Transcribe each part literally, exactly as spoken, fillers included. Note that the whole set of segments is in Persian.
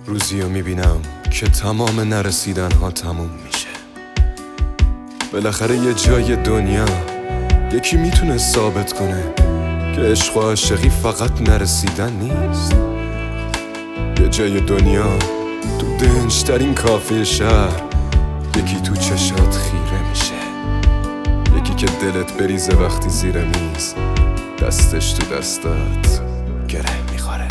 روزی رو میبینم که تمام نرسیدن ها تموم میشه. بالاخره یه جای دنیا یکی میتونه ثابت کنه که عشق و عاشقی فقط نرسیدن نیست. یه جای دنیا تو دنجترین کافه شهر یکی تو چشات خیره میشه، یکی که دلت بریزه وقتی زیر میز دستش تو دستات گره میخوره.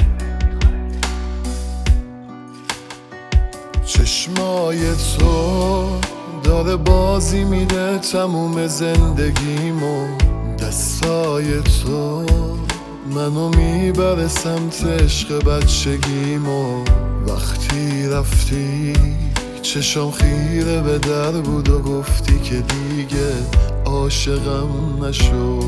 چشمای تو داره بازی میده تموم زندگیمو، دستای تو منو میبره سمت عشق بچگیمو. وقتی رفتی چشم خیره به در بود و گفتی که دیگه عاشقم نشو.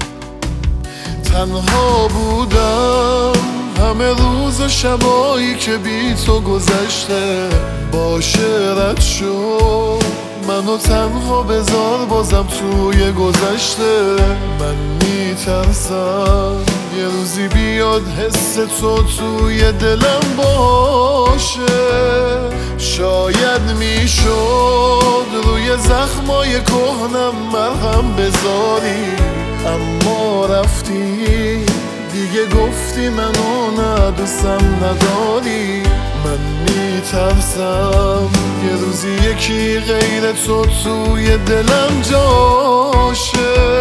تنها بودم همه روز و شبایی که بی تو گذشته، باشه رد شو منو تنها بذار بازم توی گذشته. من میترسم یه روزی بیاد حس تو توی دلم باشه. شاید میشد روی زخمای کهنم مرهم بذاری، اما رفتی دیگه گفتی منو نه دوستم نداری. من میترسم یه روزی یکی غیر تو توی دلم جاشه.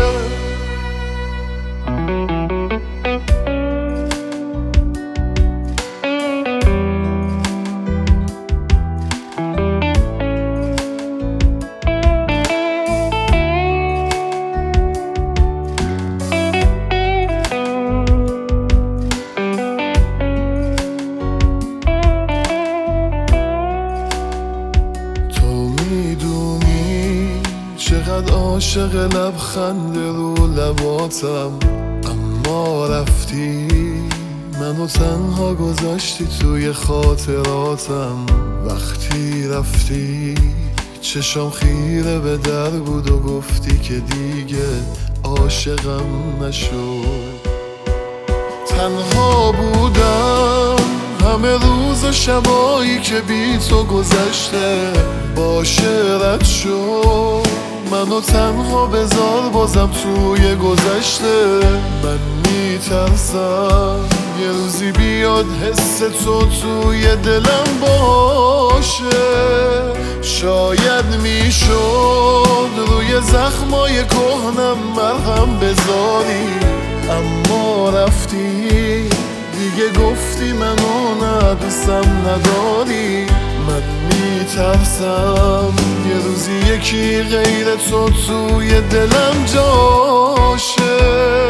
چقدر عاشق لبخند رو لباتم، اما رفتی منو تنها گذاشتی توی خاطراتم. وقتی رفتی چشم خیره به در بود و گفتی که دیگه عاشقم نشو. تنها بودم همه روز و شبایی که بی تو گذشته، باشه رد شو منو تنها بذار بازم توی گذشته. من میترسم یه روزی بیاد حس تو توی دلم باشه. شاید میشد روی زخمای کهنم مرهم بذاری، اما رفتی دیگه گفتی منو نه دوستم نداری. من میترسم یه روزی یکی غیر تو توی دلم جاشه.